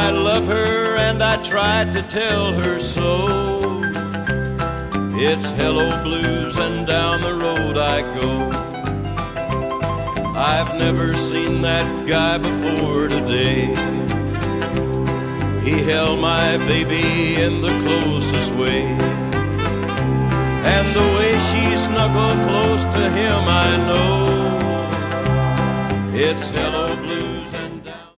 I love her and I tried to tell her so. It's hello blues and down the road I go. I've never seen that guy before today. He held my baby in the closest way, and the way she snuggled close to him, I know it's hello blues.